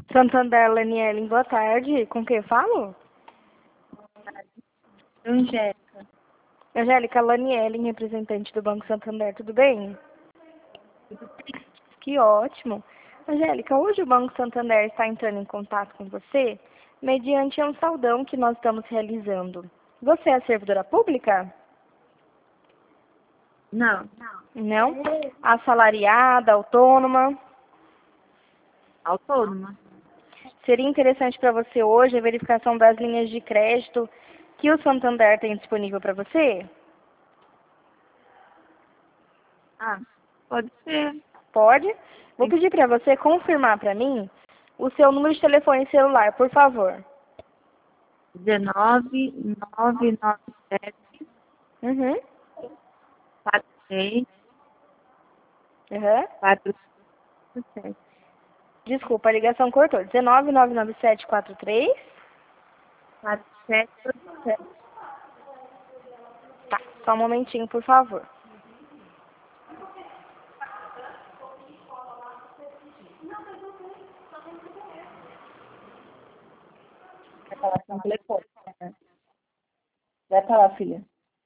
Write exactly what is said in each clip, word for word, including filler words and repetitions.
Santander, Lanielen, boa tarde. Com quem eu falo? Angélica. Angélica, Lanielen, representante do Banco Santander, tudo bem? Que ótimo. Angélica, hoje o Banco Santander está entrando em contato com você mediante um saldão que nós estamos realizando. Você é servidora pública? Não. Não? Assalariada, autônoma? Autônoma. Seria interessante para você hoje a verificação das linhas de crédito que o Santander tem disponível para você? Ah, pode ser. Pode? Vou pedir para você confirmar para mim o seu número de telefone celular, por favor. dezenove, nove nove sete, Uhum. quatro três, Uhum. quatro sete. Desculpa, a ligação cortou. dezenove, nove nove sete, quatro três. quatro sete oito sete. Tá, só um momentinho, por favor. Vai falar com o telefone. Né? Vai falar, filha.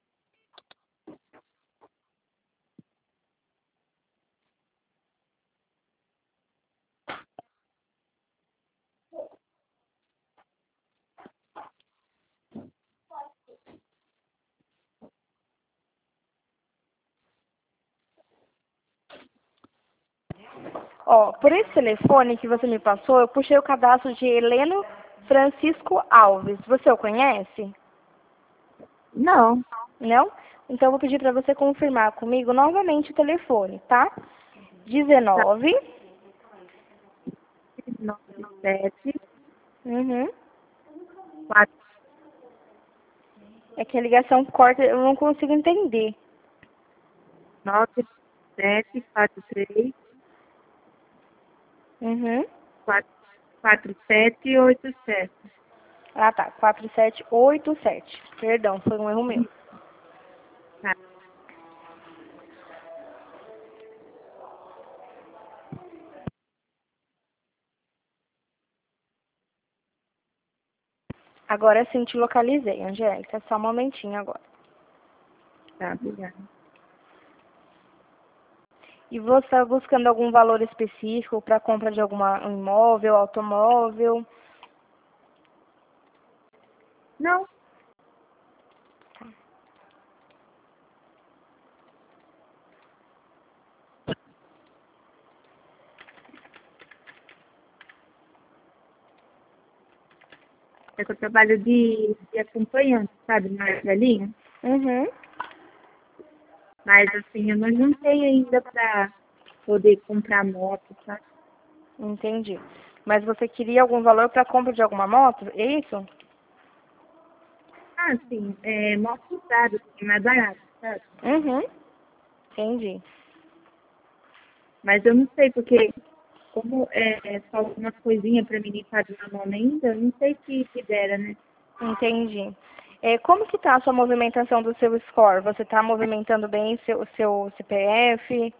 Ó, por esse telefone que você me passou, eu puxei o cadastro de Heleno Francisco Alves. Você o conhece? Não. Não? Então eu vou pedir para você confirmar comigo novamente o telefone, tá? dezenove. nove sete, Uhum. quatro É que a ligação corta, eu não consigo entender. nove sete, quatro três, Uhum. quatro sete oito sete. Ah, tá. quatro sete oito sete. Perdão, foi um erro meu. Tá. Agora sim te localizei, Angélica. Só um momentinho agora. Tá, obrigada. E você está buscando algum valor específico para compra de alguma um imóvel, automóvel? Não. É que eu trabalho de, de acompanhante, sabe, na linha. Uhum. Mas, assim, eu não juntei ainda para poder comprar moto, tá? Entendi. Mas você queria algum valor para compra de alguma moto? É isso? Ah, sim, é moto usada, assim, mais barato, sabe? Uhum. Entendi. Mas eu não sei, porque como é, é só algumas coisinhas para mim limpar de na mão ainda, eu não sei se libera, né? Entendi. É, como que tá a sua movimentação do seu score? Você está movimentando bem seu, o seu C P F?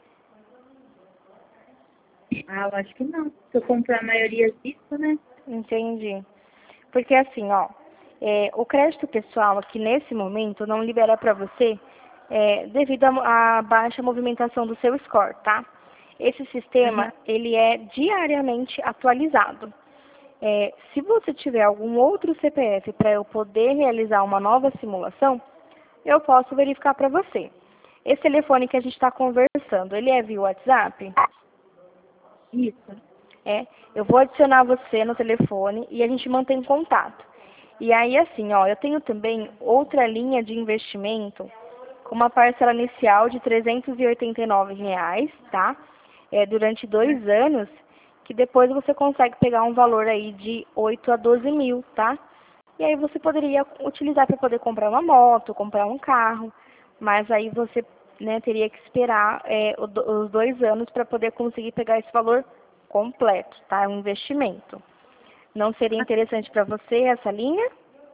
Ah, eu acho que não. Se eu comprar a maioria disso, né? Entendi. Porque assim, ó, é, o crédito pessoal aqui nesse momento não libera para você é, devido à baixa movimentação do seu score, tá? Esse Uhum. sistema, ele é diariamente atualizado. É, se você tiver algum outro C P F para eu poder realizar uma nova simulação, eu posso verificar para você. Esse telefone que a gente está conversando, ele é via WhatsApp? Isso. É, eu vou adicionar você no telefone e a gente mantém contato. E aí, assim, ó, eu tenho também outra linha de investimento com uma parcela inicial de trezentos e oitenta e nove reais, tá? É, durante dois anos, que depois você consegue pegar um valor aí de oito a doze mil, tá? E aí você poderia utilizar para poder comprar uma moto, comprar um carro, mas aí você, né, teria que esperar é, o do- os dois anos para poder conseguir pegar esse valor completo, tá? É um investimento. Não seria interessante para você essa linha?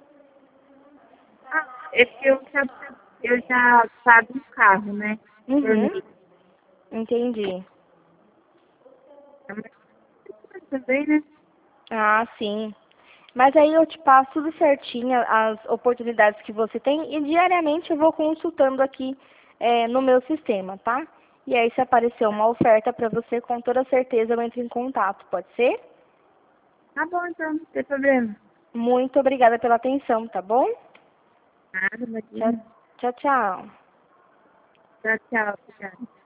Ah, é que eu já, eu já pago um carro, né? Por Uhum, mês. entendi. É uma coisa também, né? Ah, sim. Mas aí eu te passo tudo certinho, as oportunidades que você tem, e diariamente eu vou consultando aqui é, no meu sistema, tá? E aí, se aparecer uma oferta para você, com toda certeza eu entro em contato, pode ser? Tá bom, então, não tem problema. Muito obrigada pela atenção, tá bom? Nada, Tchau, imagina. tchau, tchau. Tchau, tchau. Obrigada.